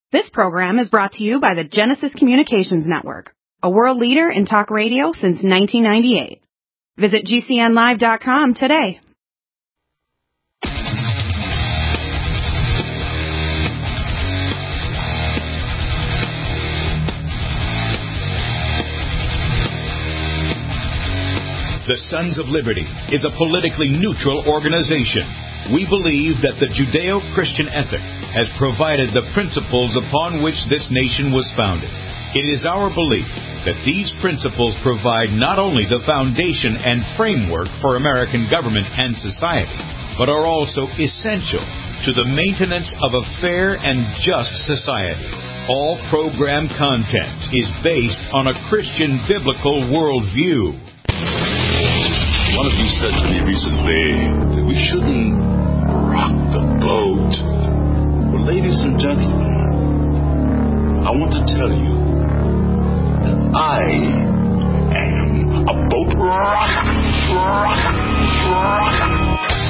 This program is brought to you by the Genesis Communications Network, a world leader in talk radio since 1998. Visit GCNlive.com today. The Sons of Liberty is a politically neutral organization. We believe that the Judeo-Christian ethic has provided the principles upon which this nation was founded. It is our belief that these principles provide not only the foundation and framework for American government and society, but are also essential to the maintenance of a fair and just society. All program content is based on a Christian biblical worldview. One of you said to me recently that we shouldn't rock the boat. Well, ladies and gentlemen, I want to tell you that I am a boat rocker.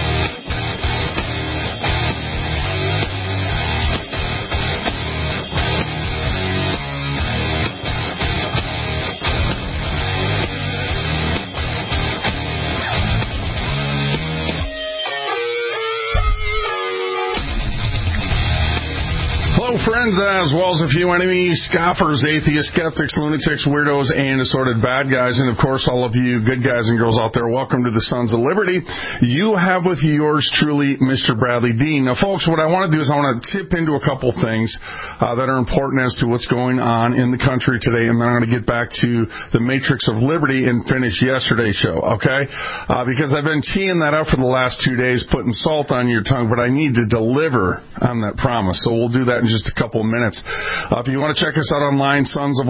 Friends, as well as a few enemies, scoffers, atheists, skeptics, lunatics, weirdos, and assorted bad guys, and of course all of you good guys and girls out there, welcome to the Sons of Liberty. You have with you yours truly, Mr. Bradley Dean. Now folks, what I want to do is I want to tip into a couple things that are important as to what's going on in the country today, and then I'm going to get back to the Matrix of Liberty and finish yesterday's show, okay? Because I've been teeing that up for the last 2 days, putting salt on your tongue, but I need to deliver on that promise, so we'll do that in just a couple of minutes. If you want to check us out online,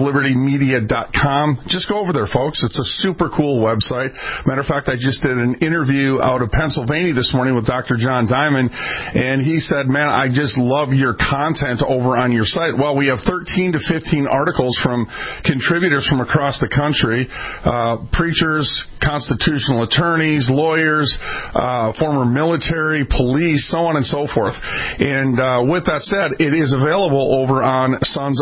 sonsoflibertymedia.com, just go over there, folks. It's a super cool website. Matter of fact, I just did an interview out of Pennsylvania this morning with Dr. John Diamond, and he said, man, I just love your content over on your site. Well, we have 13 to 15 articles from contributors from across the country, preachers, constitutional attorneys, lawyers, former military, police, so on and so forth. And with that said, it is available over on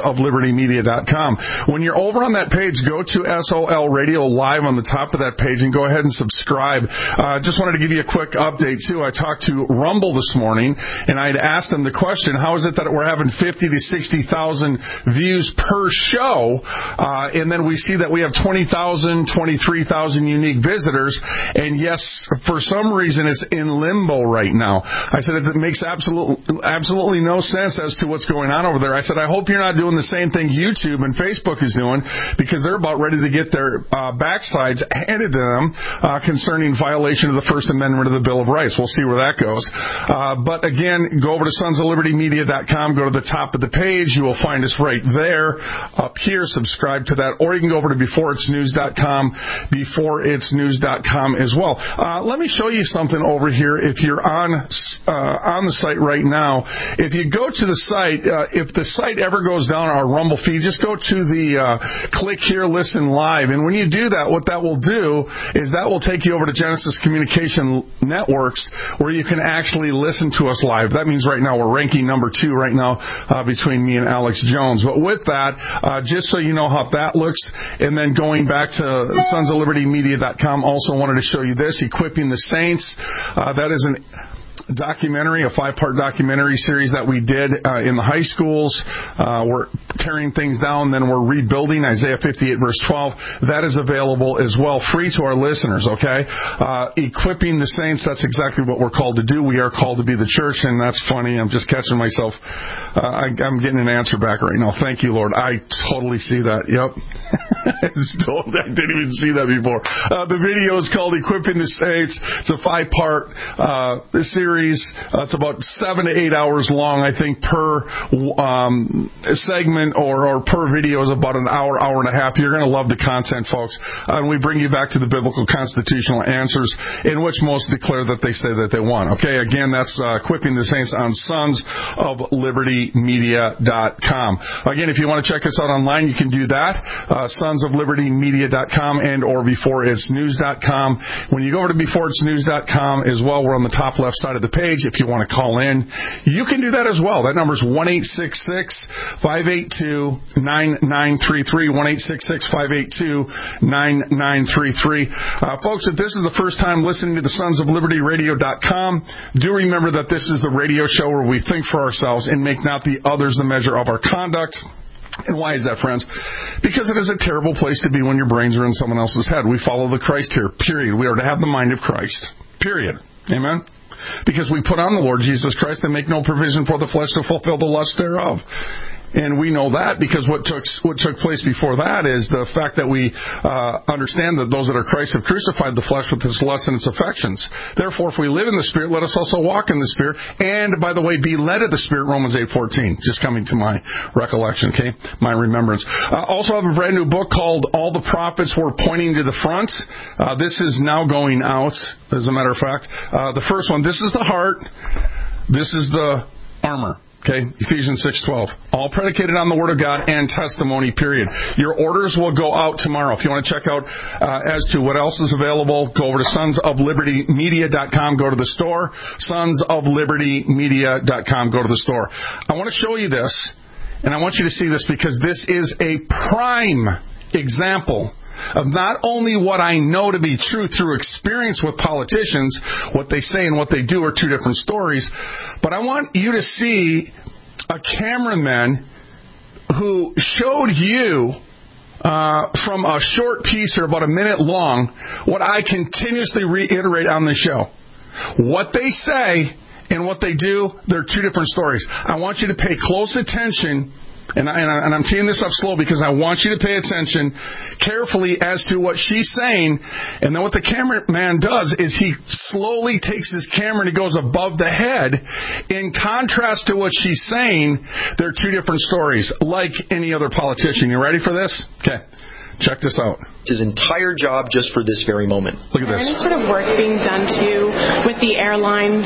sonsoflibertymedia.com. When you're over on that page, go to SOL Radio Live on the top of that page and go ahead and subscribe. Just wanted to give you a quick update, too. I talked to Rumble this morning, and I'd asked them the question, how is it that we're having 50 to 60,000 views per show, and then we see that we have 20,000, 23,000 unique visitors, and yes, for some reason it's in limbo right now. I said it makes absolutely no sense as to what's going on over there. I said, I hope you're not doing the same thing YouTube and Facebook is doing, because they're about ready to get their backsides handed to them concerning violation of the First Amendment of the Bill of Rights. We'll see where that goes. But again, go over to sonsoflibertymedia.com, go to the top of the page. You will find us right there, up here. Subscribe to that. Or you can go over to beforeitsnews.com, beforeitsnews.com as well. Let me show you something over here. If you're on the site right now, if you go to the site, if the site ever goes down our Rumble feed, just go to the click here, listen live. And when you do that, what that will do is that will take you over to Genesis Communication Networks, where you can actually listen to us live. That means right now we're ranking number 2 right now between me and Alex Jones. But with that, just so you know how that looks, and then going back to sonsoflibertymedia.com, also wanted to show you this, Equipping the Saints. That is an documentary, a 5-part documentary series that we did in the high schools. We're tearing things down, then we're rebuilding, Isaiah 58 verse 12. That is available as well, free to our listeners, okay? Equipping the Saints, that's exactly what we're called to do. We are called to be the church, and that's funny. I'm just catching myself. I'm getting an answer back right now. Thank you, Lord. I totally see that. Yep. I didn't even see that before. The video is called Equipping the Saints. It's a 5-part series. It's about 7 to 8 hours long, I think, per segment or per video is about an hour, hour and a half. You're going to love the content, folks. And we bring you back to the biblical constitutional answers in which most declare that they say that they want. Okay, again, that's Equipping the Saints on sonsoflibertymedia.com. Again, if you want to check us out online, you can do that. Sonsoflibertymedia.com and or beforeitsnews.com. When you go over to beforeitsnews.com as well, we're on the top left side of the page. If you want to call in, you can do that as well. That number is 1-866-582-9933, 1-866-582-9933. Folks, if this is the first time listening to the sonsoflibertyradio.com, do remember that this is the radio show where we think for ourselves and make not the others the measure of our conduct. And why is that, friends? Because it is a terrible place to be when your brains are in someone else's head. We follow the Christ here, period. We are to have the mind of Christ, period. Amen? Because we put on the Lord Jesus Christ and make no provision for the flesh to fulfill the lust thereof. And we know that because what took place before that is the fact that we understand that those that are Christ have crucified the flesh with its lusts and its affections. Therefore, if we live in the Spirit, let us also walk in the Spirit. And, by the way, be led of the Spirit, Romans 8:14. Just coming to my recollection, okay? My remembrance. Also have a brand new book called All the Prophets Were Pointing to the Front. This is now going out, as a matter of fact. The first one, this is the heart. This is the armor. Okay, Ephesians 6:12. All predicated on the Word of God and testimony, period. Your orders will go out tomorrow. If you want to check out as to what else is available, go over to sonsoflibertymedia.com. Go to the store. Sonsoflibertymedia.com. Go to the store. I want to show you this, and I want you to see this because this is a prime example of not only what I know to be true through experience with politicians, what they say and what they do are two different stories, but I want you to see a cameraman who showed you from a short piece or about a minute long what I continuously reiterate on the show. What they say and what they do, they're two different stories. I want you to pay close attention. And I'm teeing this up slow because I want you to pay attention carefully as to what she's saying. And then what the cameraman does is he slowly takes his camera and he goes above the head. In contrast to what she's saying, they're two different stories, like any other politician. You ready for this? Okay. Check this out. His entire job just for this very moment. Look at this. Is there any sort of work being done too with the airlines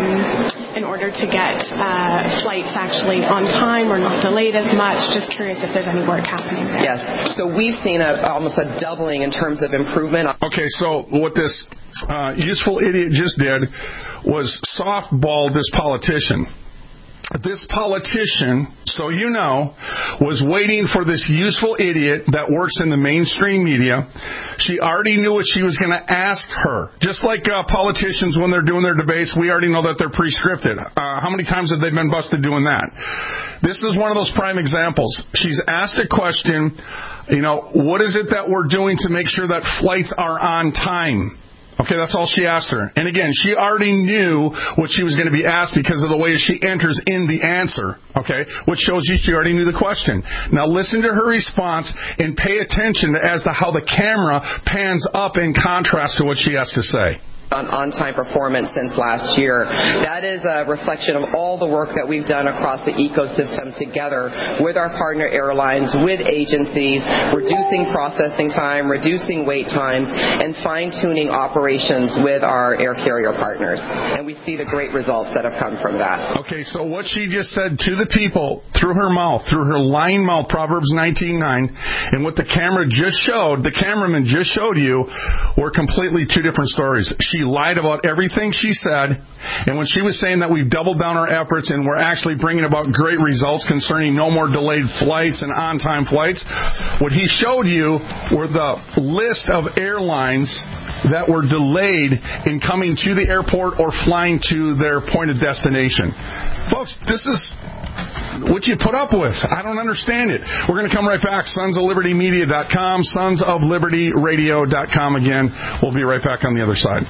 in order to get flights actually on time or not delayed as much? Just curious if there's any work happening there. Yes. So we've seen almost a doubling in terms of improvement. Okay, so what this useful idiot just did was softball this politician. This politician, so you know, was waiting for this useful idiot that works in the mainstream media. She already knew what she was going to ask her. Just like politicians when they're doing their debates, we already know that they're pre-scripted. How many times have they been busted doing that? This is one of those prime examples. She's asked a question, what is it that we're doing to make sure that flights are on time? Okay, that's all she asked her. And again, she already knew what she was going to be asked because of the way she enters in the answer. Okay, which shows you she already knew the question. Now listen to her response and pay attention as to how the camera pans up in contrast to what she has to say. On-time performance since last year. That is a reflection of all the work that we've done across the ecosystem together with our partner airlines, with agencies, reducing processing time, reducing wait times, and fine-tuning operations with our air carrier partners. And we see the great results that have come from that. Okay, so what she just said to the people through her mouth, through her lying mouth, Proverbs 19:9, and what the cameraman just showed you were completely two different stories. She lied about everything she said, and when she was saying that we've doubled down our efforts and we're actually bringing about great results concerning no more delayed flights and on-time flights, what he showed you were the list of airlines that were delayed in coming to the airport or flying to their point of destination. Folks, this is what you put up with. I don't understand it. We're going to come right back. sonsoflibertymedia.com, sonsoflibertyradio.com again. We'll be right back on the other side.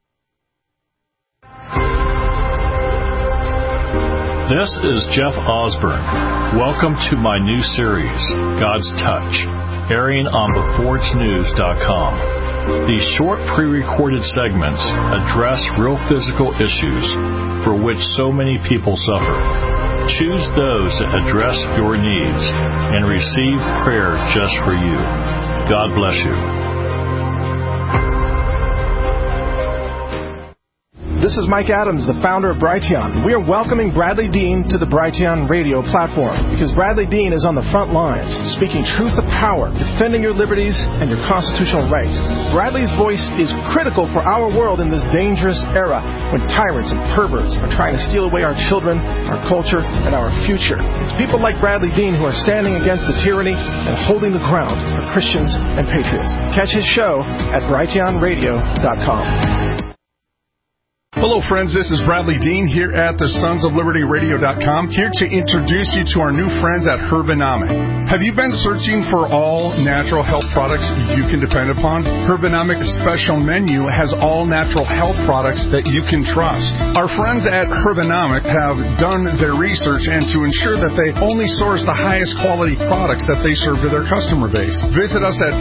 This is Jeff Osborne. Welcome to my new series, God's Touch, airing on beforeitsnews.com. These short pre-recorded segments address real physical issues for which so many people suffer. Choose those that address your needs and receive prayer just for you. God bless you. This is Mike Adams, the founder of Brighteon. We are welcoming Bradley Dean to the Brighteon radio platform because Bradley Dean is on the front lines, speaking truth to power, defending your liberties and your constitutional rights. Bradley's voice is critical for our world in this dangerous era when tyrants and perverts are trying to steal away our children, our culture, and our future. It's people like Bradley Dean who are standing against the tyranny and holding the ground for Christians and patriots. Catch his show at brighteonradio.com. Hello, friends. This is Bradley Dean here at the sonsoflibertyradio.com, here to introduce you to our new friends at Herbanomic. Have you been searching for all natural health products you can depend upon? Herbanomic's special menu has all natural health products that you can trust. Our friends at Herbanomic have done their research and to ensure that they only source the highest quality products that they serve to their customer base. Visit us at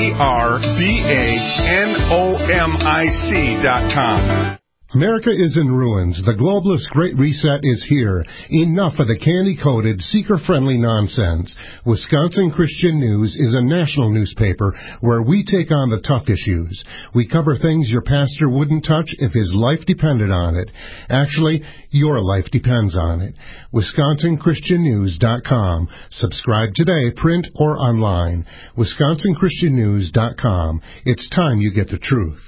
herbanomic.com. America is in ruins. The globalist Great Reset is here. Enough of the candy-coated, seeker-friendly nonsense. Wisconsin Christian News is a national newspaper where we take on the tough issues. We cover things your pastor wouldn't touch if his life depended on it. Actually, your life depends on it. WisconsinChristianNews.com. Subscribe today, print or online. WisconsinChristianNews.com. It's time you get the truth.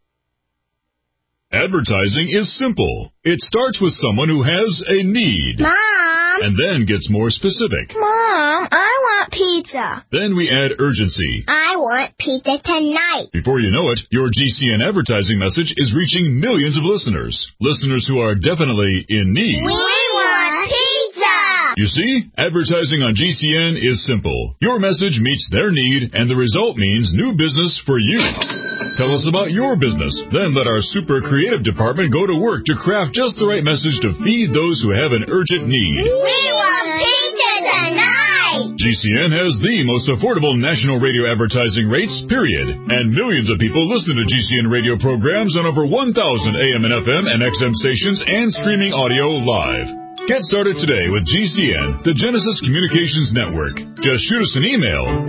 Advertising is simple. It starts with someone who has a need. Mom! And then gets more specific. Mom, I want pizza. Then we add urgency. I want pizza tonight. Before you know it, your GCN advertising message is reaching millions of listeners. Listeners who are definitely in need. We want pizza! You see, advertising on GCN is simple. Your message meets their need, and the result means new business for you. Tell us about your business. Then let our super creative department go to work to craft just the right message to feed those who have an urgent need. We want pizza tonight! GCN has the most affordable national radio advertising rates, period. And millions of people listen to GCN radio programs on over 1,000 AM and FM and XM stations and streaming audio live. Get started today with GCN, the Genesis Communications Network. Just shoot us an email,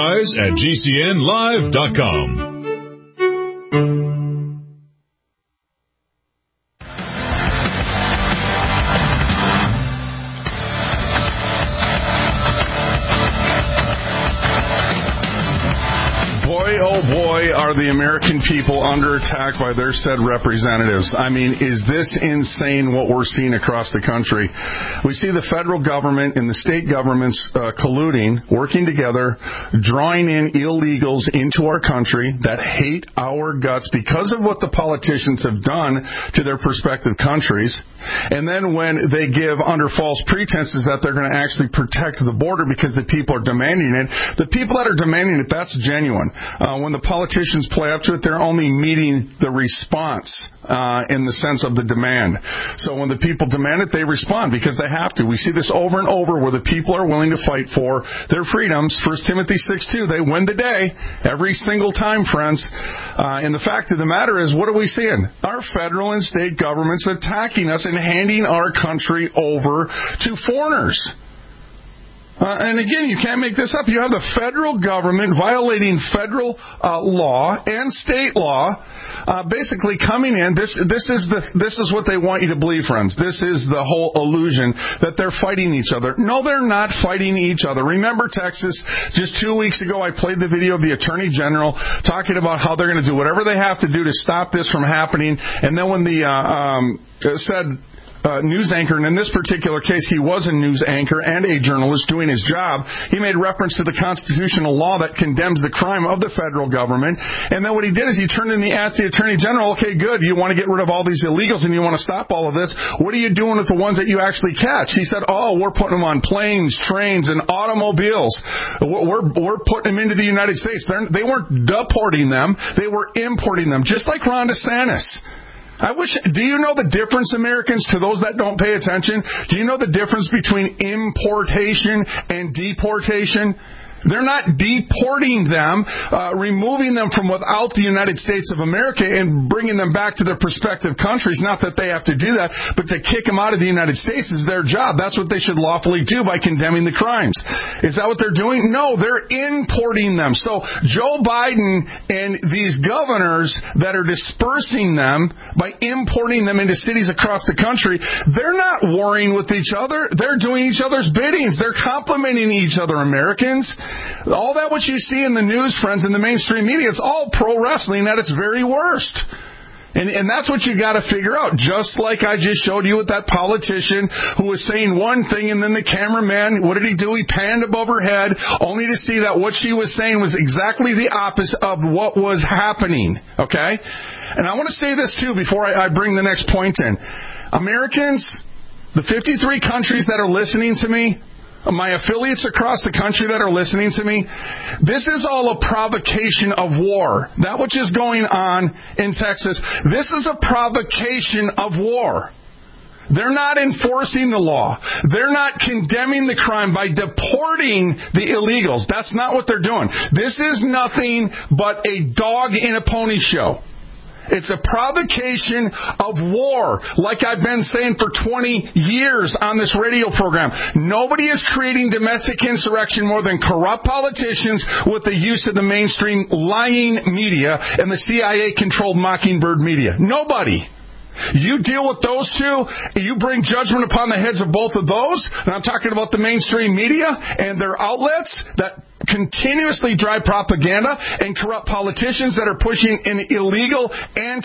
advertise@gcnlive.com. Are the American people under attack by their said representatives? I mean, is this insane what we're seeing across the country? We see the federal government and the state governments colluding, working together, drawing in illegals into our country that hate our guts because of what the politicians have done to their respective countries. And then when they give under false pretenses that they're going to actually protect the border because the people are demanding it, the people that are demanding it, that's genuine. When the politicians play up to it, they're only meeting the response in the sense of the demand. So when the people demand it, they respond because they have to. We see this over and over where the people are willing to fight for their freedoms. 1 Timothy 6:2, they win the day every single time, friends. And the fact of the matter is, what are we seeing? Our federal and state governments attacking us and handing our country over to foreigners. And again, you can't make this up. You have the federal government violating federal law and state law, basically coming in. This is what they want you to believe, friends. This is the whole illusion that they're fighting each other. No, they're not fighting each other. Remember Texas? Just 2 weeks ago, I played the video of the Attorney General talking about how they're going to do whatever they have to do to stop this from happening. And then when the said news anchor, and in this particular case, he was a news anchor and a journalist doing his job. He made reference to the constitutional law that condemns the crime of the federal government. And then what he did is he turned and he asked the Attorney General, okay, good, you want to get rid of all these illegals and you want to stop all of this. What are you doing with the ones that you actually catch? He said, we're putting them on planes, trains, and automobiles. We're putting them into the United States. They weren't deporting them. They were importing them, just like Ron DeSantis. Do you know the difference, Americans, to those that don't pay attention? Do you know the difference between importation and deportation? They're not deporting them, removing them from without the United States of America and bringing them back to their prospective countries. Not that they have to do that, but to kick them out of the United States is their job. That's what they should lawfully do by condemning the crimes. Is that what they're doing? No, they're importing them. So Joe Biden and these governors that are dispersing them by importing them into cities across the country, they're not warring with each other. They're doing each other's biddings. They're complimenting each other, Americans. All that what you see in the news, friends, in the mainstream media, it's all pro wrestling at its very worst. And that's what you got to figure out. Just like I just showed you with that politician who was saying one thing, and then the cameraman, what did he do? He panned above her head, only to see that what she was saying was exactly the opposite of what was happening. Okay? And I want to say this too before I bring the next point in. Americans, the 53 countries that are listening to me, my affiliates across the country that are listening to me, this is all a provocation of war. That which is going on in Texas, this is a provocation of war. They're not enforcing the law. They're not condemning the crime by deporting the illegals. That's not what they're doing. This is nothing but a dog in a pony show. It's a provocation of war, like I've been saying for 20 years on this radio program. Nobody is creating domestic insurrection more than corrupt politicians with the use of the mainstream lying media and the CIA-controlled Mockingbird media. Nobody. You deal with those two, you bring judgment upon the heads of both of those, and I'm talking about the mainstream media and their outlets that continuously drive propaganda and corrupt politicians that are pushing an illegal,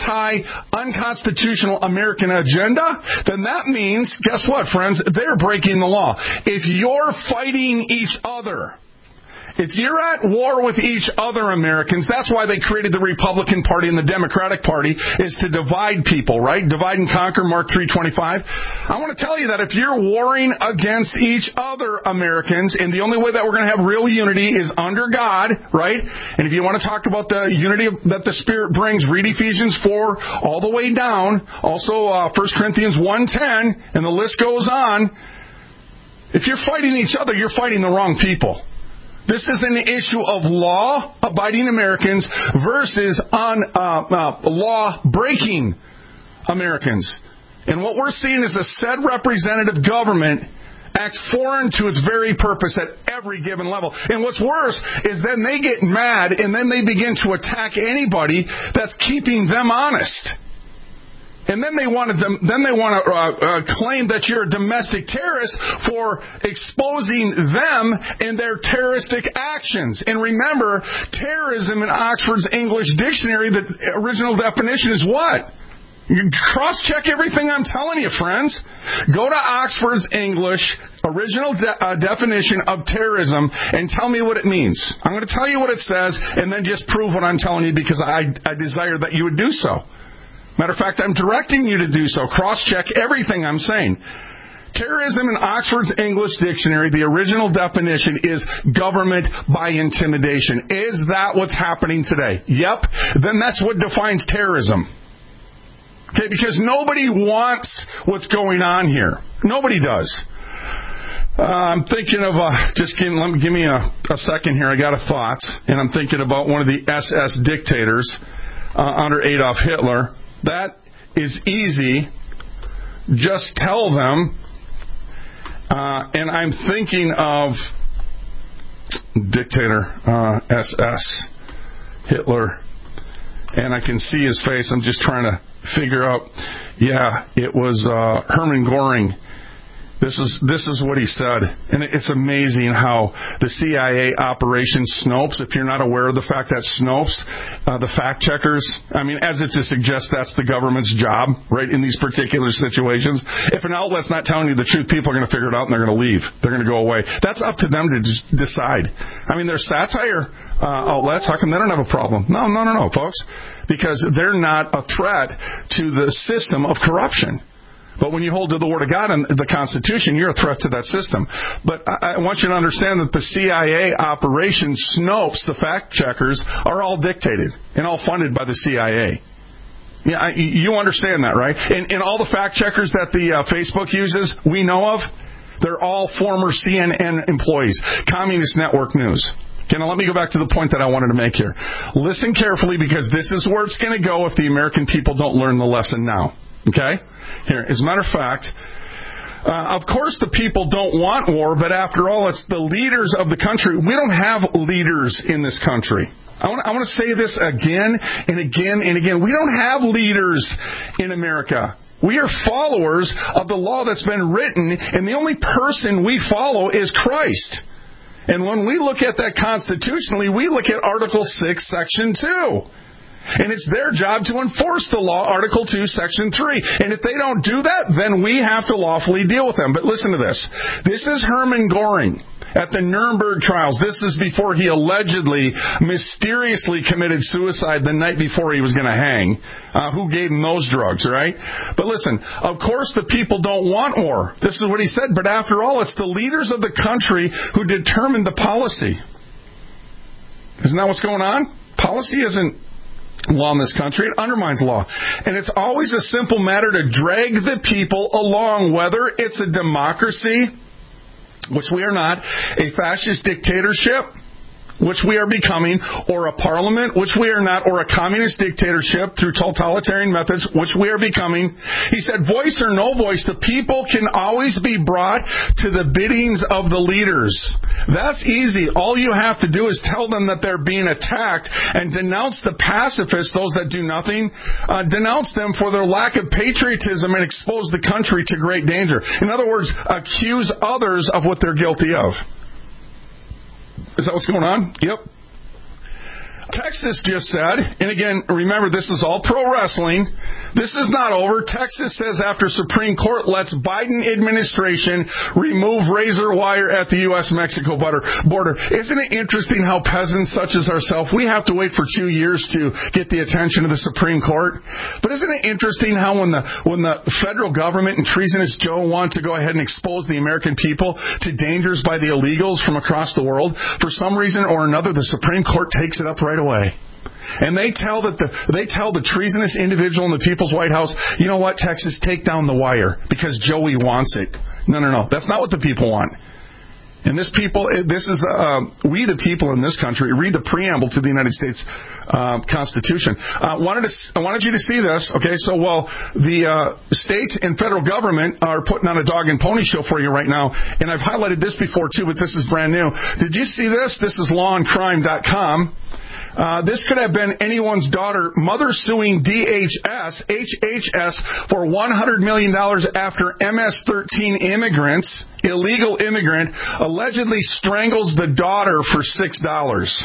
unconstitutional American agenda, then that means, guess what, friends? They're breaking the law. If you're fighting each other, if you're at war with each other, Americans, that's why they created the Republican Party and the Democratic Party, is to divide people, right? Divide and conquer, Mark 3:25. I want to tell you that if you're warring against each other, Americans, and the only way that we're going to have real unity is under God, right? And if you want to talk about the unity that the Spirit brings, read Ephesians 4 all the way down. Also, 1 Corinthians 1:10, and the list goes on. If you're fighting each other, you're fighting the wrong people. This is an issue of law-abiding Americans versus law-breaking Americans. And what we're seeing is a said representative government acts foreign to its very purpose at every given level. And what's worse is then they get mad and then they begin to attack anybody that's keeping them honest. And then they want to claim that you're a domestic terrorist for exposing them and their terroristic actions. And remember, terrorism in Oxford's English Dictionary, the original definition is what? You cross-check everything I'm telling you, friends. Go to Oxford's English original definition of terrorism and tell me what it means. I'm going to tell you what it says and then just prove what I'm telling you because I desire that you would do so. Matter of fact, I'm directing you to do so. Cross-check everything I'm saying. Terrorism in Oxford's English Dictionary, the original definition is government by intimidation. Is that what's happening today? Yep. Then that's what defines terrorism. Okay, because nobody wants what's going on here. Nobody does. I'm thinking of, give me a second here. I got a thought. And I'm thinking about one of the SS dictators under Adolf Hitler. That is easy. Just tell them. And I'm thinking of dictator SS Hitler. And I can see his face. I'm just trying to figure out. Yeah, it was Hermann Göring. This is what he said. And it's amazing how the CIA Operation Snopes, if you're not aware of the fact that Snopes, the fact checkers, I mean, as if to suggest that's the government's job, right, in these particular situations. If an outlet's not telling you the truth, people are going to figure it out and they're going to leave. They're going to go away. That's up to them to decide. I mean, there's satire outlets. How come they don't have a problem? No, folks. Because they're not a threat to the system of corruption. But when you hold to the Word of God and the Constitution, you're a threat to that system. But I want you to understand that the CIA Operation Snopes, the fact-checkers, are all dictated and all funded by the CIA. Yeah, you understand that, right? And all the fact-checkers that the Facebook uses, we know of, they're all former CNN employees. Communist Network News. Okay, now let me go back to the point that I wanted to make here. Listen carefully, because this is where it's going to go if the American people don't learn the lesson now. Okay? Here, as a matter of fact, of course the people don't want war, but after all, it's the leaders of the country. We don't have leaders in this country. I want to say this again and again and again. We don't have leaders in America. We are followers of the law that's been written, and the only person we follow is Christ. And when we look at that constitutionally, we look at Article 6, Section 2. And it's their job to enforce the law, Article 2, Section 3. And if they don't do that, then we have to lawfully deal with them. But listen to this. This is Hermann Göring at the Nuremberg trials. This is before he allegedly, mysteriously committed suicide the night before he was going to hang. Who gave him those drugs, right? But listen, of course the people don't want war. This is what he said. But after all, it's the leaders of the country who determine the policy. Isn't that what's going on? Policy isn't law in this country. It undermines law. And it's always a simple matter to drag the people along, whether it's a democracy, which we are not, a fascist dictatorship, which we are becoming, or a parliament, which we are not, or a communist dictatorship through totalitarian methods, which we are becoming. He said, voice or no voice, the people can always be brought to the biddings of the leaders. That's easy. All you have to do is tell them that they're being attacked and denounce the pacifists, those that do nothing, denounce them for their lack of patriotism and expose the country to great danger. In other words, accuse others of what they're guilty of. Is that what's going on? Yep. Texas just said, and again, remember, this is all pro wrestling. This is not over. Texas says after Supreme Court lets Biden administration remove razor wire at the U.S.-Mexico border. Isn't it interesting how peasants such as ourselves, we have to wait for 2 years to get the attention of the Supreme Court? But isn't it interesting how when the federal government and treasonous Joe want to go ahead and expose the American people to dangers by the illegals from across the world, for some reason or another, the Supreme Court takes it up right away. And they tell the treasonous individual in the People's White House, you know what, Texas, take down the wire because Joey wants it. No. That's not what the people want. And we the people in this country, read the preamble to the United States Constitution. I wanted you to see this. Okay, so the state and federal government are putting on a dog and pony show for you right now, and I've highlighted this before too, but this is brand new. Did you see this? This is lawandcrime.com. This could have been anyone's daughter, mother suing HHS, for $100 million after MS-13 illegal immigrant, allegedly strangles the daughter for $6.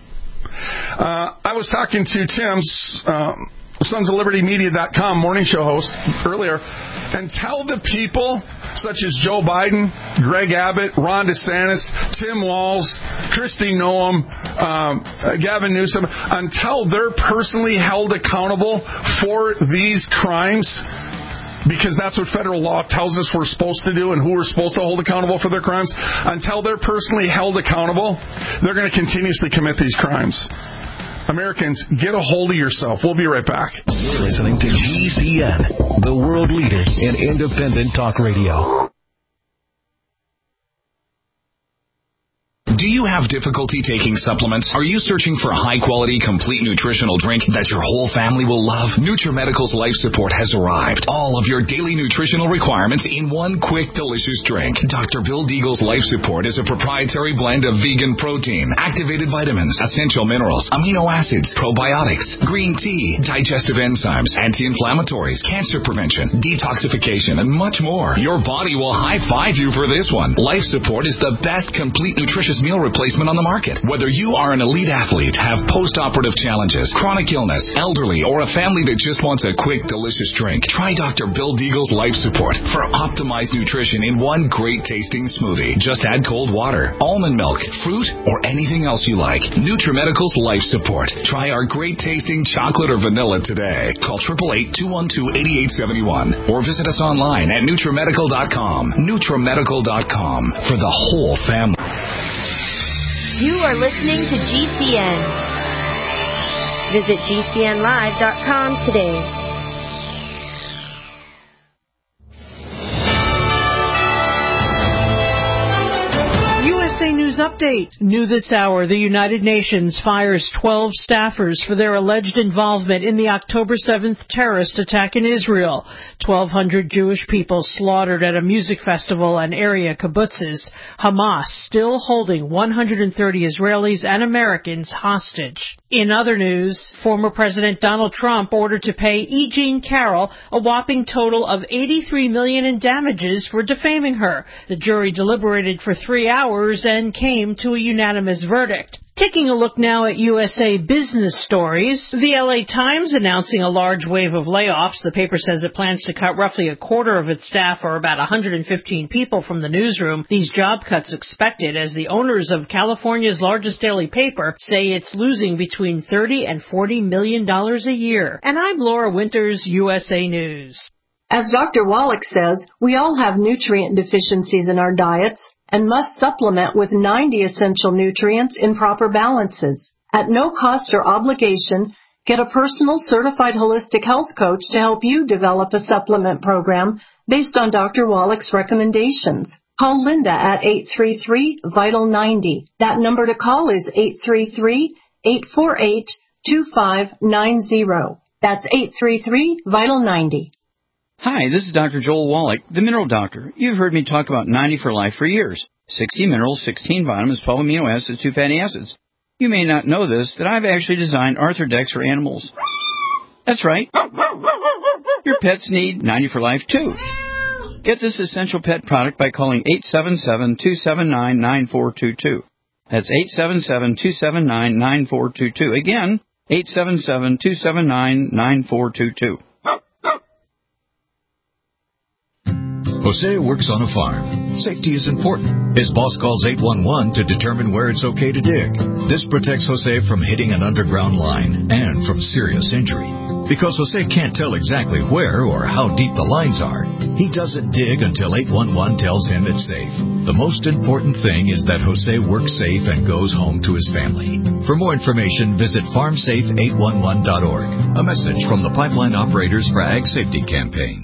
I was talking to Tim's Sons of Liberty Media.com morning show host earlier, and tell the people such as Joe Biden, Greg Abbott, Ron DeSantis, Tim Walz, Kristi Noem, Gavin Newsom, until they're personally held accountable for these crimes, because that's what federal law tells us we're supposed to do and who we're supposed to hold accountable for their crimes, until they're personally held accountable, they're going to continuously commit these crimes. Americans, get a hold of yourself. We'll be right back. You're listening to GCN, the world leader in independent talk radio. Do you have difficulty taking supplements? Are you searching for a high-quality, complete nutritional drink that your whole family will love? NutriMedical's Life Support has arrived. All of your daily nutritional requirements in one quick, delicious drink. Dr. Bill Deagle's Life Support is a proprietary blend of vegan protein, activated vitamins, essential minerals, amino acids, probiotics, green tea, digestive enzymes, anti-inflammatories, cancer prevention, detoxification, and much more. Your body will high-five you for this one. Life Support is the best complete nutritious meal replacement on the market. Whether you are an elite athlete, have post-operative challenges, chronic illness, elderly, or a family that just wants a quick, delicious drink, try Dr. Bill Deagle's Life Support for optimized nutrition in one great-tasting smoothie. Just add cold water, almond milk, fruit, or anything else you like. NutriMedical's Life Support. Try our great-tasting chocolate or vanilla today. Call 888-212-8871 or visit us online at NutriMedical.com. NutriMedical.com for the whole family. You are listening to GCN. Visit GCNlive.com today. USA News Update. New this hour, the United Nations fires 12 staffers for their alleged involvement in the October 7th terrorist attack in Israel. 1,200 Jewish people slaughtered at a music festival and area kibbutzes. Hamas still holding 130 Israelis and Americans hostage. In other news, former President Donald Trump ordered to pay E. Jean Carroll a whopping total of $83 million in damages for defaming her. The jury deliberated for 3 hours and came to a unanimous verdict. Taking a look now at USA Business stories, the LA Times announcing a large wave of layoffs. The paper says it plans to cut roughly a quarter of its staff, or about 115 people, from the newsroom. These job cuts expected as the owners of California's largest daily paper say it's losing between $30 and $40 million a year. And I'm Laura Winters, USA News. As Dr. Wallach says, we all have nutrient deficiencies in our diets and must supplement with 90 essential nutrients in proper balances. At no cost or obligation, get a personal certified holistic health coach to help you develop a supplement program based on Dr. Wallach's recommendations. Call Linda at 833-VITAL-90. That number to call is 833-848-2590. That's 833-VITAL-90. Hi, this is Dr. Joel Wallach, the Mineral Doctor. You've heard me talk about 90 for Life for years. 60 minerals, 16 vitamins, 12 amino acids, 2 fatty acids. You may not know this, that I've actually designed Arthrodex for animals. That's right. Your pets need 90 for Life, too. Get this essential pet product by calling 877-279-9422. That's 877-279-9422. Again, 877-279-9422. Jose works on a farm. Safety is important. His boss calls 811 to determine where it's okay to dig. This protects Jose from hitting an underground line and from serious injury. Because Jose can't tell exactly where or how deep the lines are, he doesn't dig until 811 tells him it's safe. The most important thing is that Jose works safe and goes home to his family. For more information, visit farmsafe811.org. A message from the Pipeline Operators for Ag Safety Campaign.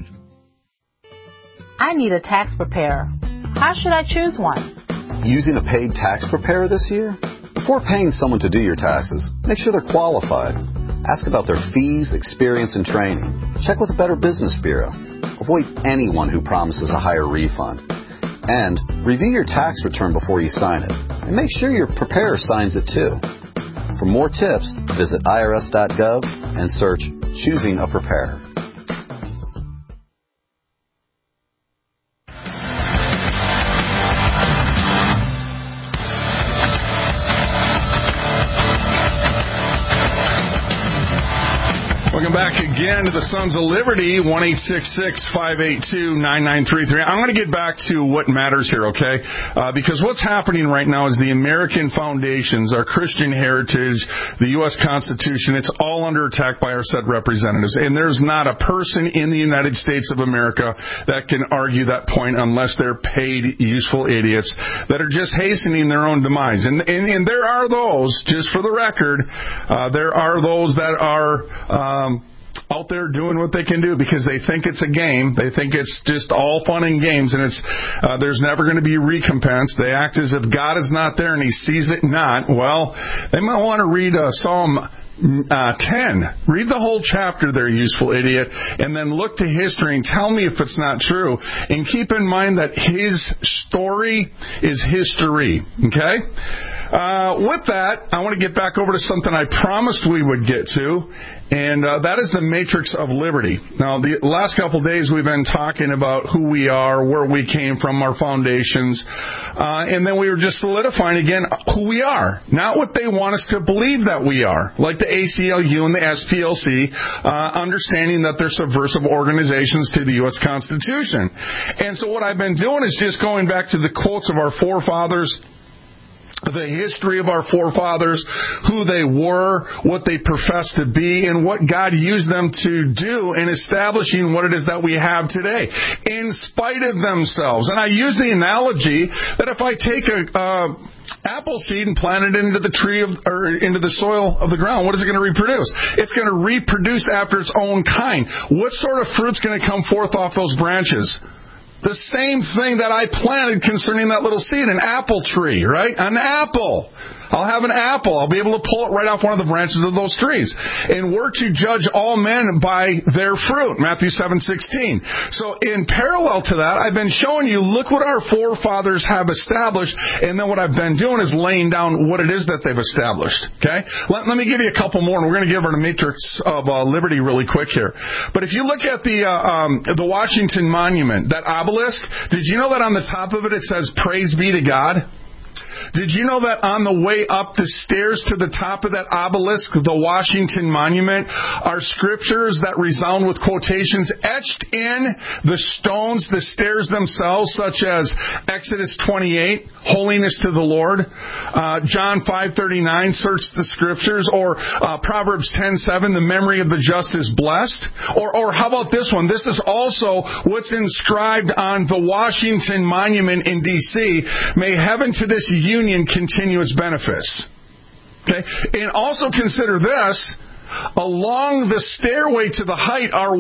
I need a tax preparer. How should I choose one? Using a paid tax preparer this year? Before paying someone to do your taxes, make sure they're qualified. Ask about their fees, experience, and training. Check with the Better Business Bureau. Avoid anyone who promises a higher refund. And review your tax return before you sign it. And make sure your preparer signs it too. For more tips, visit irs.gov and search Choosing a Preparer. Welcome back again to the Sons of Liberty, 1-866-582-9933. I'm going to get back to what matters here, okay? Because what's happening right now is the American foundations, our Christian heritage, the U.S. Constitution, it's all under attack by our said representatives. And there's not a person in the United States of America that can argue that point unless they're paid useful idiots that are just hastening their own demise. And there are those, just for the record, there are those that are out there doing what they can do because they think it's a game. They think it's just all fun and games, and it's there's never going to be recompense. They act as if God is not there and he sees it not. Well, they might want to read Psalm 10. Read the whole chapter there, useful idiot, and then look to history and tell me if it's not true. And keep in mind that his story is history. Okay? With that, I want to get back over to something I promised we would get to, and that is the matrix of liberty. Now, the last couple of days we've been talking about who we are, where we came from, our foundations, and then we were just solidifying again who we are, not what they want us to believe that we are, like the ACLU and the SPLC, understanding that they're subversive organizations to the U.S. Constitution. And so what I've been doing is just going back to the quotes of our forefathers, the history of our forefathers, who they were, what they professed to be, and what God used them to do in establishing what it is that we have today, in spite of themselves. And I use the analogy that if I take a apple seed and plant it into the tree or into the soil of the ground, what is it going to reproduce? It's going to reproduce after its own kind. What sort of fruit's going to come forth off those branches? The same thing that I planted concerning that little seed, an apple tree, right? An apple. I'll have an apple. I'll be able to pull it right off one of the branches of those trees. And we're to judge all men by their fruit, Matthew 7:16. So in parallel to that, I've been showing you, look what our forefathers have established, and then what I've been doing is laying down what it is that they've established. Okay? Let me give you a couple more, and we're going to give her the matrix of liberty really quick here. But if you look at the Washington Monument, that obelisk, did you know that on the top of it says, "Praise be to God"? Did you know that on the way up the stairs to the top of that obelisk, the Washington Monument, are scriptures that resound with quotations etched in the stones, the stairs themselves, such as Exodus 28, holiness to the Lord, John 5:39, search the scriptures, or Proverbs 10:7, the memory of the just is blessed, or how about this one? This is also what's inscribed on the Washington Monument in D.C. May heaven to this union continue its benefits. Okay? And also consider this. Along the stairway to the height are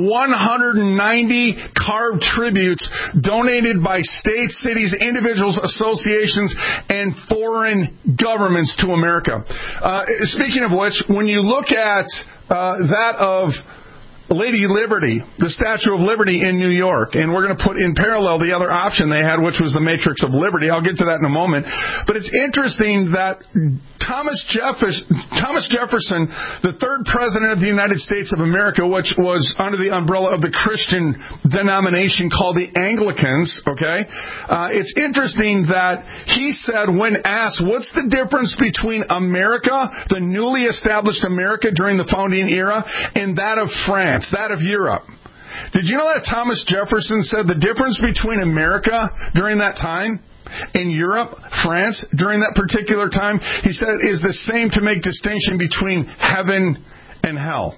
190 carved tributes donated by states, cities, individuals, associations, and foreign governments to America. Speaking of which, when you look at that of Lady Liberty, the Statue of Liberty in New York, and we're going to put in parallel the other option they had, which was the Matrix of Liberty. I'll get to that in a moment. But it's interesting that Thomas Jefferson, the third president of the United States of America, which was under the umbrella of the Christian denomination called the Anglicans, okay? It's interesting that he said, when asked, what's the difference between America, the newly established America during the founding era, and that of France, that of Europe? Did you know that Thomas Jefferson said the difference between America during that time and Europe, France, during that particular time, he said, is the same to make distinction between heaven and hell.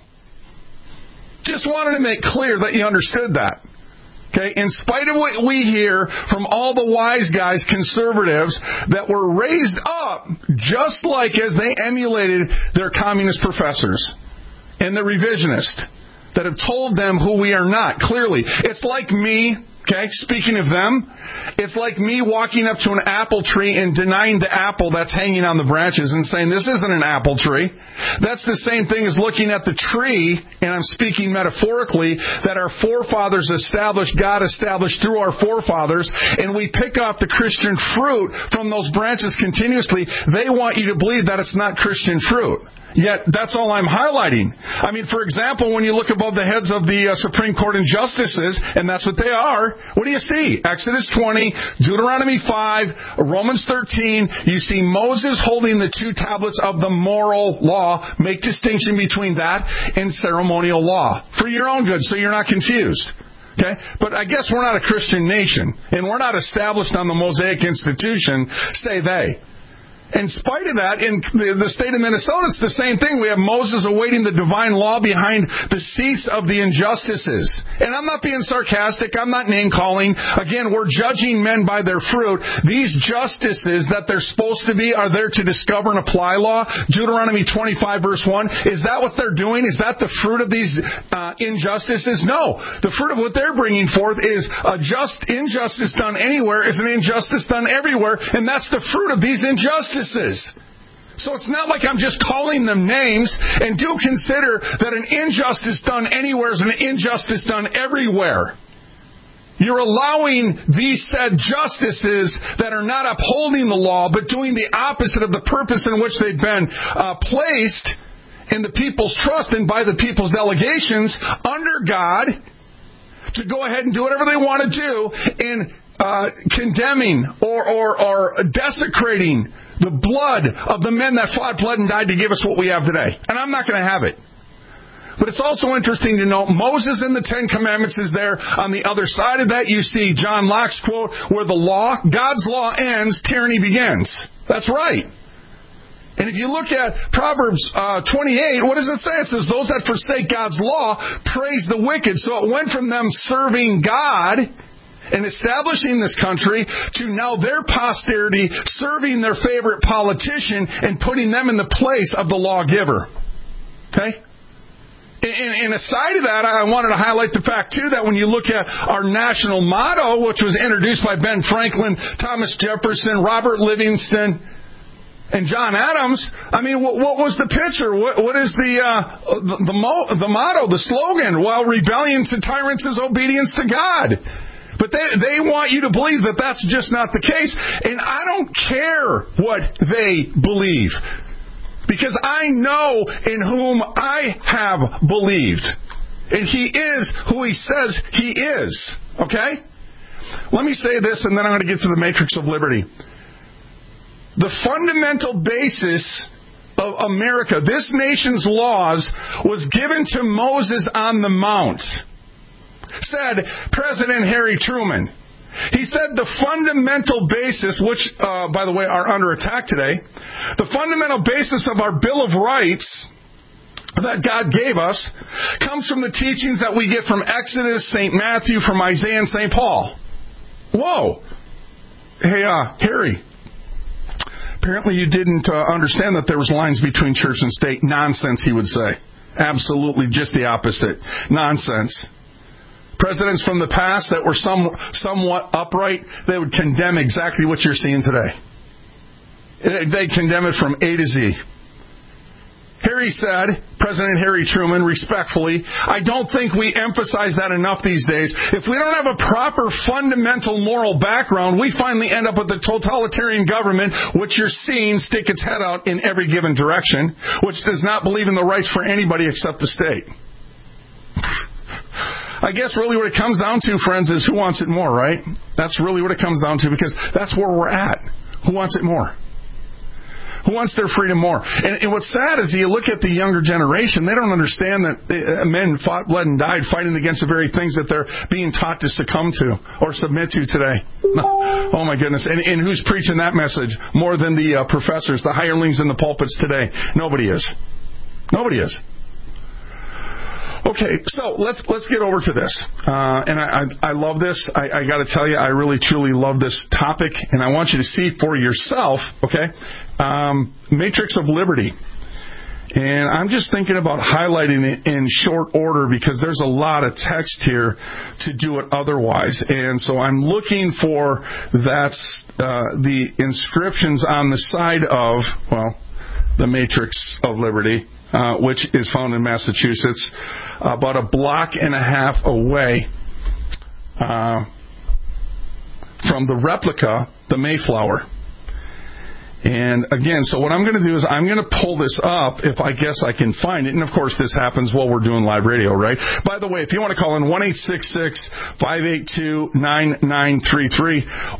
Just wanted to make clear that you understood that. Okay, in spite of what we hear from all the wise guys, conservatives, that were raised up just like as they emulated their communist professors and the revisionists that have told them who we are not, clearly. It's like me, okay, speaking of them, it's like me walking up to an apple tree and denying the apple that's hanging on the branches and saying, this isn't an apple tree. That's the same thing as looking at the tree, and I'm speaking metaphorically, that our forefathers established, God established through our forefathers, and we pick off the Christian fruit from those branches continuously. They want you to believe that it's not Christian fruit. Yet, that's all I'm highlighting. I mean, for example, when you look above the heads of the Supreme Court and justices, and that's what they are, what do you see? Exodus 20, Deuteronomy 5, Romans 13, you see Moses holding the two tablets of the moral law. Make distinction between that and ceremonial law. For your own good, so you're not confused. Okay? But I guess we're not a Christian nation, and we're not established on the Mosaic institution, say they. In spite of that, in the state of Minnesota, it's the same thing. We have Moses awaiting the divine law behind the seats of the injustices. And I'm not being sarcastic. I'm not name-calling. Again, we're judging men by their fruit. These justices that they're supposed to be are there to discover and apply law. Deuteronomy 25, verse 1. Is that what they're doing? Is that the fruit of these injustices? No. The fruit of what they're bringing forth is a just injustice done anywhere is an injustice done everywhere. And that's the fruit of these injustices. So it's not like I'm just calling them names, and do consider that an injustice done anywhere is an injustice done everywhere. You're allowing these said justices that are not upholding the law, but doing the opposite of the purpose in which they've been placed in the people's trust and by the people's delegations under God, to go ahead and do whatever they want to do in condemning or desecrating the blood of the men that fought, bled, and died to give us what we have today. And I'm not going to have it. But it's also interesting to note, Moses in the Ten Commandments is there. On the other side of that, you see John Locke's quote, where the law, God's law ends, tyranny begins. That's right. And if you look at Proverbs 28, what does it say? It says, those that forsake God's law praise the wicked. So it went from them serving God and establishing this country to now their posterity serving their favorite politician and putting them in the place of the lawgiver. Okay? And aside of that, I wanted to highlight the fact, too, that when you look at our national motto, which was introduced by Ben Franklin, Thomas Jefferson, Robert Livingston, and John Adams, I mean, what was the picture? What is the motto, the slogan? Well, rebellion to tyrants is obedience to God. But they want you to believe that that's just not the case. And I don't care what they believe, because I know in whom I have believed. And He is who He says He is. Okay? Let me say this, and then I'm going to get to the matrix of liberty. The fundamental basis of America, this nation's laws, was given to Moses on the Mount, said President Harry Truman. He said the fundamental basis, which, by the way, are under attack today, the fundamental basis of our Bill of Rights that God gave us comes from the teachings that we get from Exodus, St. Matthew, from Isaiah, and St. Paul. Whoa. Hey, Harry, apparently you didn't understand that there was lines between church and state. Nonsense, he would say. Absolutely just the opposite. Nonsense. Presidents from the past that were somewhat upright, they would condemn exactly what you're seeing today. They condemn it from A to Z. Harry said, President Harry Truman, respectfully, I don't think we emphasize that enough these days. If we don't have a proper fundamental moral background, we finally end up with a totalitarian government, which you're seeing stick its head out in every given direction, which does not believe in the rights for anybody except the state. I guess really what it comes down to, friends, is who wants it more, right? That's really what it comes down to, because that's where we're at. Who wants it more? Who wants their freedom more? And what's sad is you look at the younger generation, they don't understand that men fought, bled, and died fighting against the very things that they're being taught to succumb to or submit to today. Oh, my goodness. And who's preaching that message more than the professors, the hirelings in the pulpits today? Nobody is. Nobody is. Okay, so let's get over to this. And I love this. I got to tell you, I really, truly love this topic. And I want you to see for yourself, okay, Matrix of Liberty. And I'm just thinking about highlighting it in short order because there's a lot of text here to do it otherwise. And so I'm looking for the inscriptions on the side of, well, the Matrix of Liberty, which is found in Massachusetts, about a block and a half away from the replica, the Mayflower. And again, so what I'm going to do is I'm going to pull this up if I guess I can find it. And of course, this happens while we're doing live radio, right? By the way, if you want to call in 1-866-582-9933,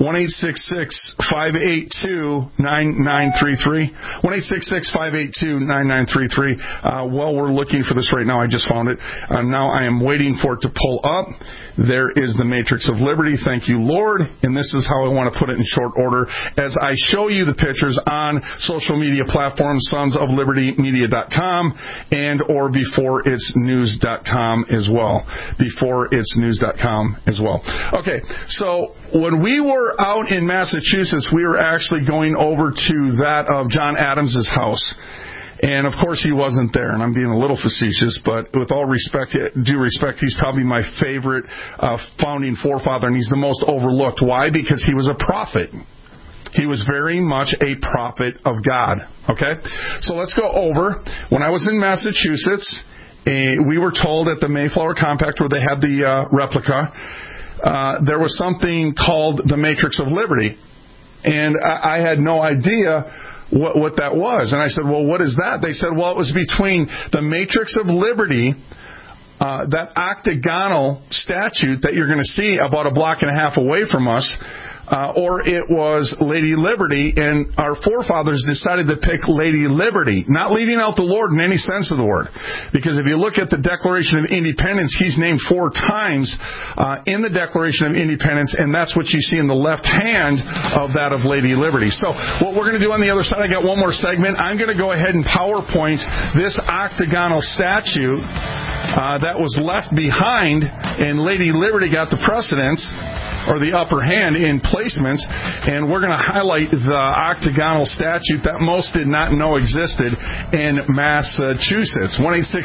1-866-582-9933, 1-866-582-9933. While we're looking for this right now, I just found it. Now I am waiting for it to pull up. There is the Matrix of Liberty. Thank you, Lord. And this is how I want to put it in short order as I show you the pictures on social media platforms, sonsoflibertymedia.com and or beforeitsnews.com as well. Beforeitsnews.com as well. Okay, so when we were out in Massachusetts, we were actually going over to that of John Adams' house. And, of course, he wasn't there, and I'm being a little facetious, but with all respect, due respect, he's probably my favorite founding forefather, and he's the most overlooked. Why? Because he was a prophet. He was very much a prophet of God, okay? So let's go over. When I was in Massachusetts, we were told at the Mayflower Compact where they had the replica, there was something called the Matrix of Liberty. And I had no idea what that was. And I said, well, what is that? They said, well, it was between the Matrix of Liberty, that octagonal statue that you're going to see about a block and a half away from us, or it was Lady Liberty, and our forefathers decided to pick Lady Liberty, not leaving out the Lord in any sense of the word. Because if you look at the Declaration of Independence, he's named 4 times in the Declaration of Independence, and that's what you see in the left hand of that of Lady Liberty. So what we're going to do on the other side, I got one more segment. I'm going to go ahead and PowerPoint this octagonal statue that was left behind, and Lady Liberty got the precedence. or the upper hand in placements, and we're going to highlight the octagonal statute that most did not know existed in Massachusetts.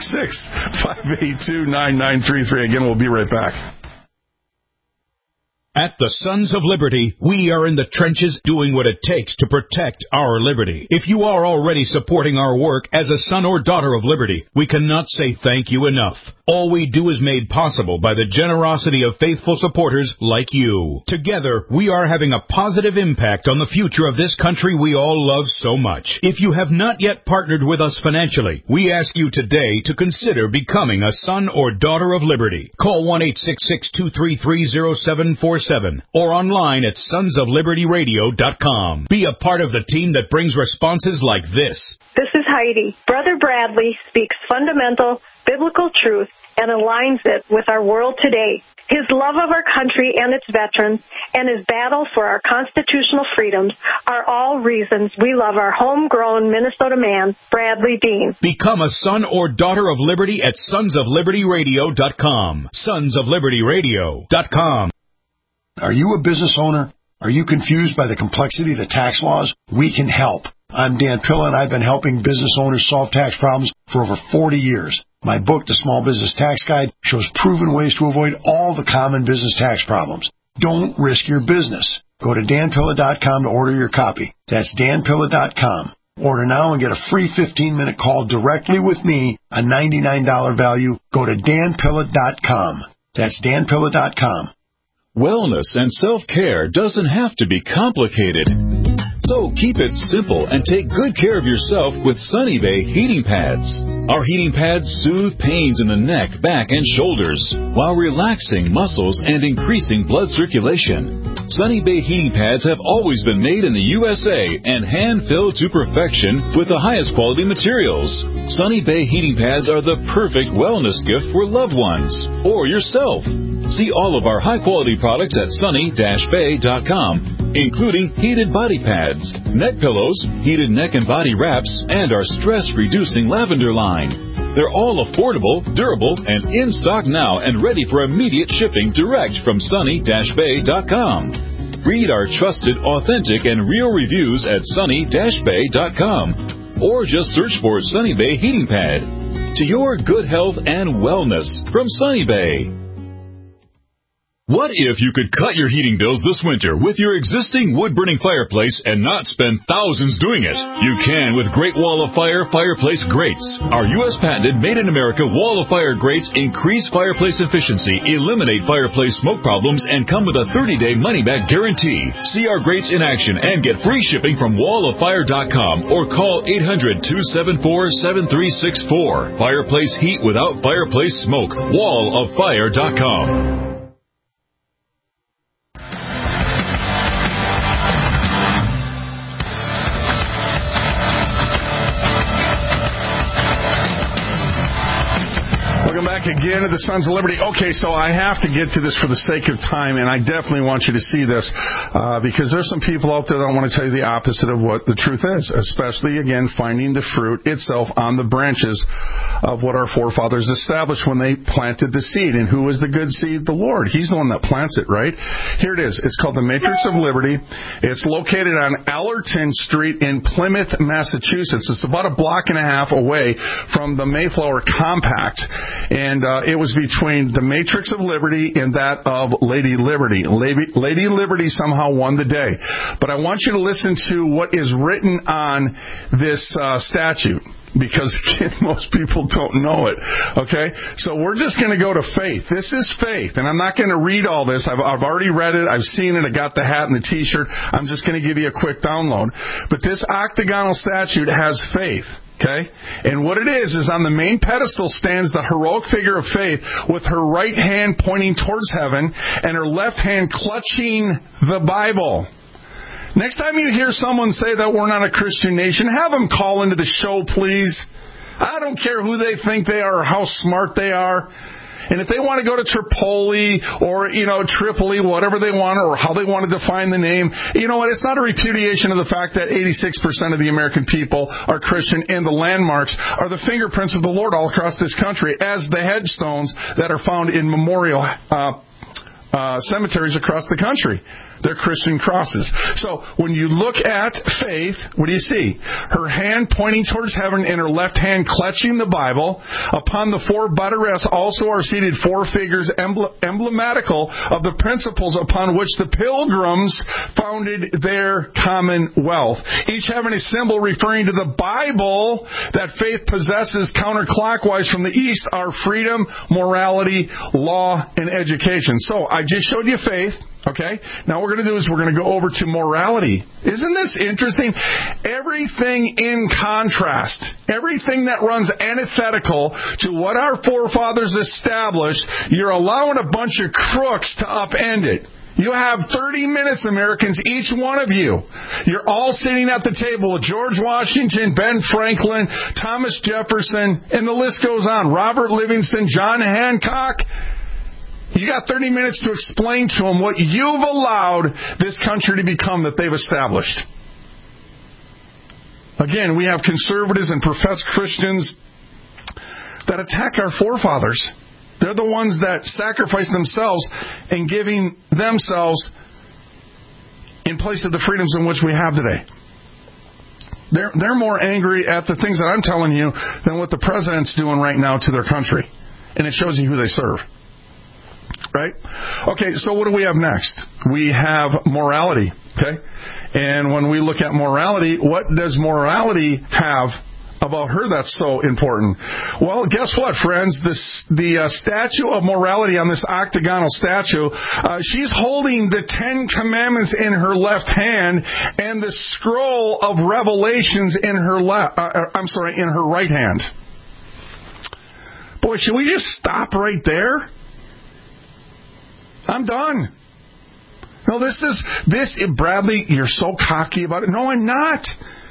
1-866-582-9933. Again, we'll be right back. At the Sons of Liberty, we are in the trenches doing what it takes to protect our liberty. If you are already supporting our work as a son or daughter of liberty, we cannot say thank you enough. All we do is made possible by the generosity of faithful supporters like you. Together, we are having a positive impact on the future of this country we all love so much. If you have not yet partnered with us financially, we ask you today to consider becoming a son or daughter of liberty. Call 1-866-233-0747 or online at sonsoflibertyradio.com. Be a part of the team that brings responses like this. This is Heidi. Brother Bradley speaks fundamental biblical truth and aligns it with our world today. His love of our country and its veterans and his battle for our constitutional freedoms are all reasons we love our homegrown Minnesota man, Bradley Dean. Become a son or daughter of liberty at sonsoflibertyradio.com. sonsoflibertyradio.com. Are you a business owner? Are you confused by the complexity of the tax laws? We can help. I'm Dan Pilla, and I've been helping business owners solve tax problems for over 40 years. My book, The Small Business Tax Guide, shows proven ways to avoid all the common business tax problems. Don't risk your business. Go to danpilla.com to order your copy. That's danpilla.com. Order now and get a free 15-minute call directly with me, a $99 value. Go to danpilla.com. That's danpilla.com. Wellness and self-care doesn't have to be complicated. So keep it simple and take good care of yourself with Sunny Bay heating pads. Our heating pads soothe pains in the neck, back, and shoulders while relaxing muscles and increasing blood circulation. Sunny Bay heating pads have always been made in the USA and hand-filled to perfection with the highest quality materials. Sunny Bay heating pads are the perfect wellness gift for loved ones or yourself. See all of our high-quality products at sunny-bay.com, including heated body pads, neck pillows, heated neck and body wraps, and our stress-reducing lavender line. They're all affordable, durable, and in stock now and ready for immediate shipping direct from sunny-bay.com. Read our trusted, authentic, and real reviews at sunny-bay.com or just search for Sunny Bay Heating Pad. To your good health and wellness from Sunny Bay. What if you could cut your heating bills this winter with your existing wood-burning fireplace and not spend thousands doing it? You can with Great Wall of Fire fireplace grates. Our U.S. patented made-in-America Wall of Fire grates increase fireplace efficiency, eliminate fireplace smoke problems, and come with a 30-day money-back guarantee. See our grates in action and get free shipping from walloffire.com or call 800-274-7364. Fireplace heat without fireplace smoke. walloffire.com. Again to the Sons of Liberty. Okay, so I have to get to this for the sake of time, and I definitely want you to see this because there's some people out there that want to tell you the opposite of what the truth is, especially, again, finding the fruit itself on the branches of what our forefathers established when they planted the seed. And who is the good seed? The Lord. He's the one that plants it, right? Here it is. It's called the Matrix of Liberty. It's located on Allerton Street in Plymouth, Massachusetts. It's about a block and a half away from the Mayflower Compact. And it was between the Matrix of Liberty and that of Lady Liberty. Lady Liberty somehow won the day. But I want you to listen to what is written on this statute, because, again, most people don't know it, okay? So we're just going to go to faith. This is faith, and I'm not going to read all this. I've already read it. I've seen it. I got the hat and the T-shirt. I'm just going to give you a quick download. But this octagonal statute has faith. Okay? And what it is on the main pedestal stands the heroic figure of faith with her right hand pointing towards heaven and her left hand clutching the Bible. Next time you hear someone say that we're not a Christian nation, have them call into the show, please. I don't care who they think they are or how smart they are. And if they want to go to Tripoli or, Tripoli, whatever they want, or how they want to define the name, you know what? It's not a repudiation of the fact that 86% of the American people are Christian, and the landmarks are the fingerprints of the Lord all across this country as the headstones that are found in memorial cemeteries across the country. They're Christian crosses. So when you look at Faith, what do you see? Her hand pointing towards heaven and her left hand clutching the Bible. Upon the four buttress also are seated four figures emblematical of the principles upon which the pilgrims founded their commonwealth. Each having a symbol referring to the Bible that Faith possesses counterclockwise from the east are freedom, morality, law, and education. So I just showed you Faith. Okay? Now what we're going to do is we're going to go over to morality. Isn't this interesting? Everything in contrast, everything that runs antithetical to what our forefathers established, you're allowing a bunch of crooks to upend it. You have 30 minutes, Americans, each one of you. You're all sitting at the table with George Washington, Ben Franklin, Thomas Jefferson, and the list goes on. Robert Livingston, John Hancock. You got 30 minutes to explain to them what you've allowed this country to become that they've established. Again, we have conservatives and professed Christians that attack our forefathers. They're the ones that sacrifice themselves in giving themselves in place of the freedoms in which we have today. They're more angry at the things that I'm telling you than what the president's doing right now to their country. And it shows you who they serve. Right? Okay, so what do we have next? We have morality. Okay? And when we look at morality, what does morality have about her that's so important? Well, guess what, friends? The statue of morality on this octagonal statue, she's holding the Ten Commandments in her left hand and the scroll of Revelations in her in her right hand. Boy, should we just stop right there? I'm done. No, Bradley, you're so cocky about it. No, I'm not.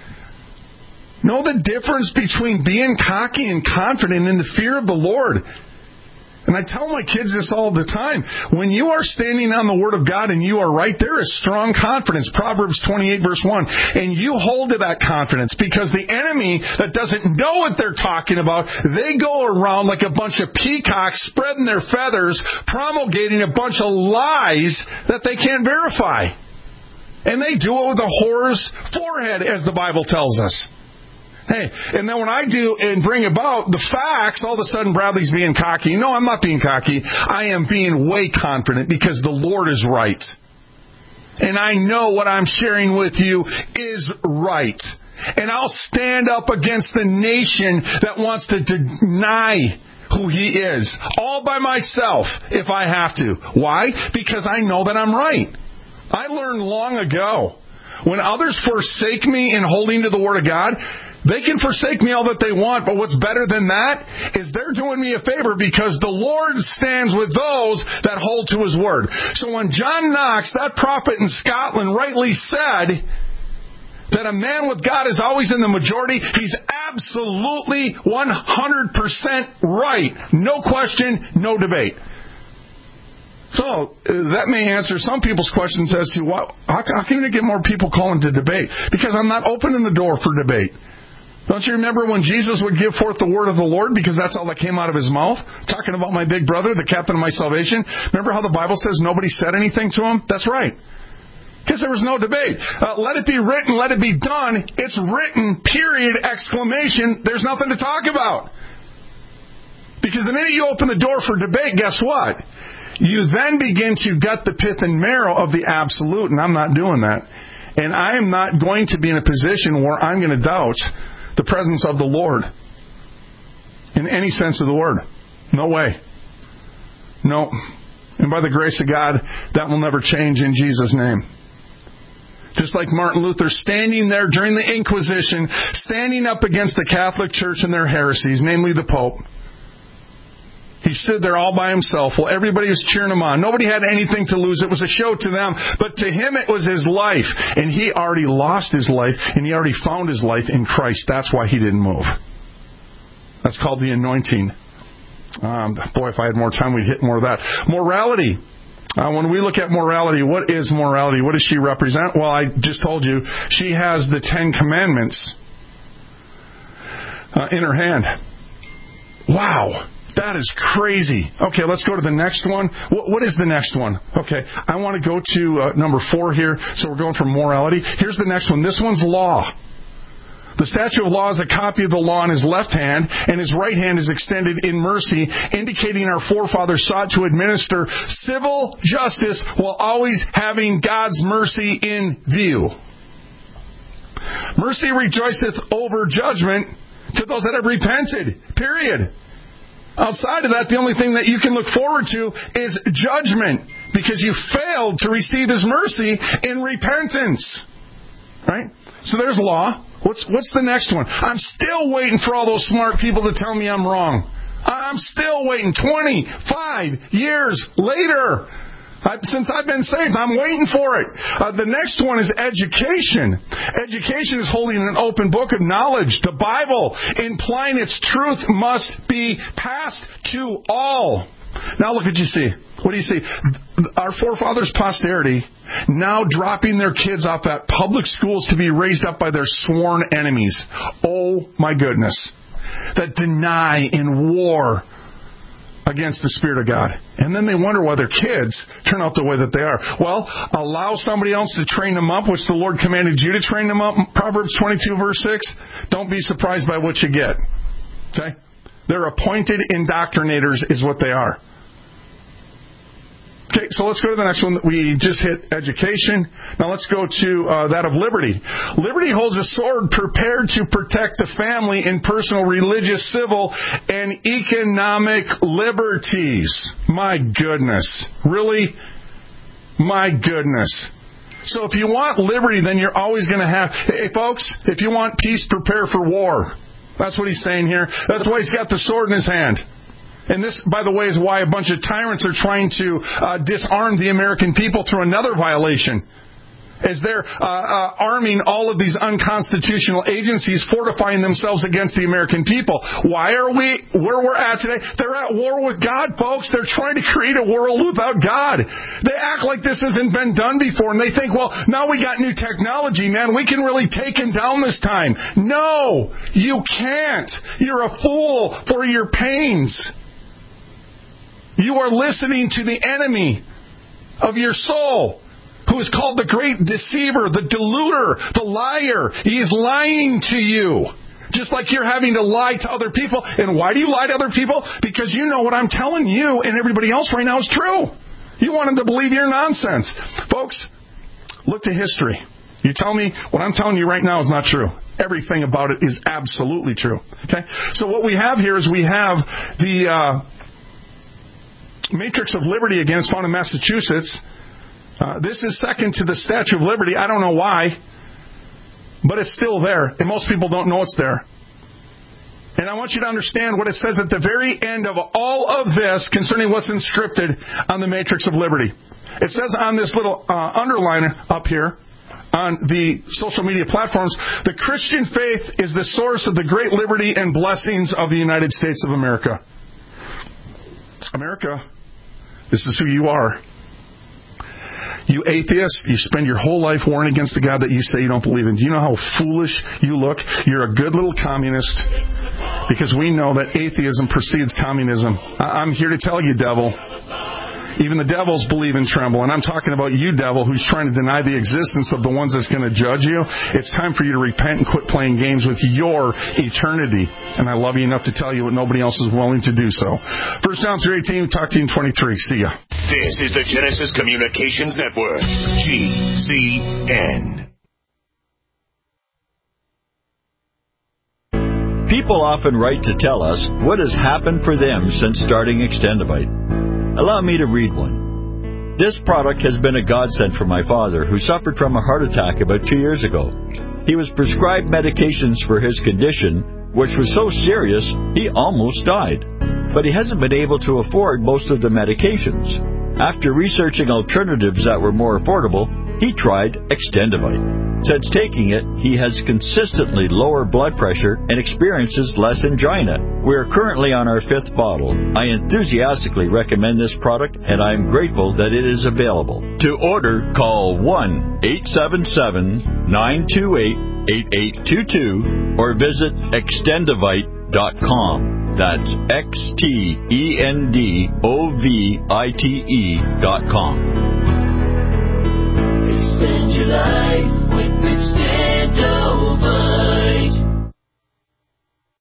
Know the difference between being cocky and confident in the fear of the Lord. And I tell my kids this all the time. When you are standing on the Word of God and you are right, there is strong confidence. Proverbs 28 verse 1. And you hold to that confidence because the enemy that doesn't know what they're talking about, they go around like a bunch of peacocks spreading their feathers, promulgating a bunch of lies that they can't verify. And they do it with a whore's forehead, as the Bible tells us. Hey, and then when I do and bring about the facts, all of a sudden Bradley's being cocky. No, I'm not being cocky. I am being way confident because the Lord is right. And I know what I'm sharing with you is right. And I'll stand up against the nation that wants to deny who He is, all by myself if I have to. Why? Because I know that I'm right. I learned long ago, when others forsake me in holding to the Word of God, they can forsake me all that they want, but what's better than that is they're doing me a favor because the Lord stands with those that hold to His Word. So when John Knox, that prophet in Scotland, rightly said that a man with God is always in the majority, he's absolutely 100% right. No question, no debate. So that may answer some people's questions as to how can you get more people calling to debate? Because I'm not opening the door for debate. Don't you remember when Jesus would give forth the word of the Lord because that's all that came out of His mouth? Talking about my big brother, the captain of my salvation. Remember how the Bible says nobody said anything to Him? That's right. Because there was no debate. Let it be written, let it be done. It's written, period, exclamation. There's nothing to talk about. Because the minute you open the door for debate, guess what? You then begin to gut the pith and marrow of the absolute, and I'm not doing that. And I am not going to be in a position where I'm going to doubt the presence of the Lord in any sense of the word. No way. No. And by the grace of God, that will never change in Jesus' name. Just like Martin Luther standing there during the Inquisition, standing up against the Catholic Church and their heresies, namely the Pope. He stood there all by himself while everybody was cheering him on. Nobody had anything to lose. It was a show to them. But to him, it was his life. And he already lost his life, and he already found his life in Christ. That's why he didn't move. That's called the anointing. Boy, if I had more time, we'd hit more of that. Morality. When we look at morality, what is morality? What does she represent? Well, I just told you, she has the Ten Commandments in her hand. Wow. That is crazy. Okay, let's go to the next one. What is the next one? Okay, I want to go to number 4 here. So we're going from morality. Here's the next one. This one's law. The statute of law is a copy of the law in his left hand, and his right hand is extended in mercy, indicating our forefathers sought to administer civil justice while always having God's mercy in view. Mercy rejoiceth over judgment to those that have repented. Period. Outside of that, the only thing that you can look forward to is judgment, because you failed to receive His mercy in repentance. Right? So there's law. What's the next one? I'm still waiting for all those smart people to tell me I'm wrong. I'm still waiting 25 years later. Since I've been saved, I'm waiting for it. The next one is education. Education is holding an open book of knowledge, the Bible, implying its truth must be passed to all. Now look what you see. What do you see? Our forefathers' posterity now dropping their kids off at public schools to be raised up by their sworn enemies. Oh my goodness. That deny and war against the Spirit of God. And then they wonder why their kids turn out the way that they are. Well, allow somebody else to train them up, which the Lord commanded you to train them up. Proverbs 22 verse 6. Don't be surprised by what you get. Okay? They're appointed indoctrinators is what they are. Okay, so let's go to the next one. We just hit education. Now let's go to that of liberty. Liberty holds a sword prepared to protect the family in personal, religious, civil, and economic liberties. My goodness. Really? My goodness. So if you want liberty, then you're always going to have... Hey, folks, if you want peace, prepare for war. That's what he's saying here. That's why he's got the sword in his hand. And this, by the way, is why a bunch of tyrants are trying to disarm the American people through another violation. As they're arming all of these unconstitutional agencies, fortifying themselves against the American people. Why are we where we're at today? They're at war with God, folks. They're trying to create a world without God. They act like this hasn't been done before, and they think, well, now we got new technology, man. We can really take him down this time. No, you can't. You're a fool for your pains. You are listening to the enemy of your soul, who is called the great deceiver, the deluder, the liar. He is lying to you. Just like you're having to lie to other people. And why do you lie to other people? Because you know what I'm telling you and everybody else right now is true. You want them to believe your nonsense. Folks, look to history. You tell me what I'm telling you right now is not true. Everything about it is absolutely true. Okay? So what we have here is we have the Matrix of Liberty again is found in Massachusetts. This is second to the Statue of Liberty. I don't know why, but it's still there, and most people don't know it's there. And I want you to understand what it says at the very end of all of this concerning what's inscripted on the Matrix of Liberty. It says on this little underline up here on the social media platforms, the Christian faith is the source of the great liberty and blessings of the United States of America. America, this is who you are. You atheist, you spend your whole life warring against the God that you say you don't believe in. Do you know how foolish you look? You're a good little communist, because we know that atheism precedes communism. I'm here to tell you, devil. Even the devils believe and tremble. And I'm talking about you, devil, who's trying to deny the existence of the ones that's going to judge you. It's time for you to repent and quit playing games with your eternity. And I love you enough to tell you what nobody else is willing to do so. 1 John 3:18, talk to you in 23. See ya. This is the Genesis Communications Network, GCN. People often write to tell us what has happened for them since starting Extendivite. Allow me to read one. This product has been a godsend for my father, who suffered from a heart attack about 2 years ago. He was prescribed medications for his condition, which was so serious he almost died. But he hasn't been able to afford most of the medications. After researching alternatives that were more affordable, he tried Extendivite. Since taking it, he has consistently lower blood pressure and experiences less angina. We are currently on our 5th bottle. I enthusiastically recommend this product, and I am grateful that it is available. To order, call 1-877-928-8822 or visit Extendivite.com. That's XTENDOVITE.com. Extend your life with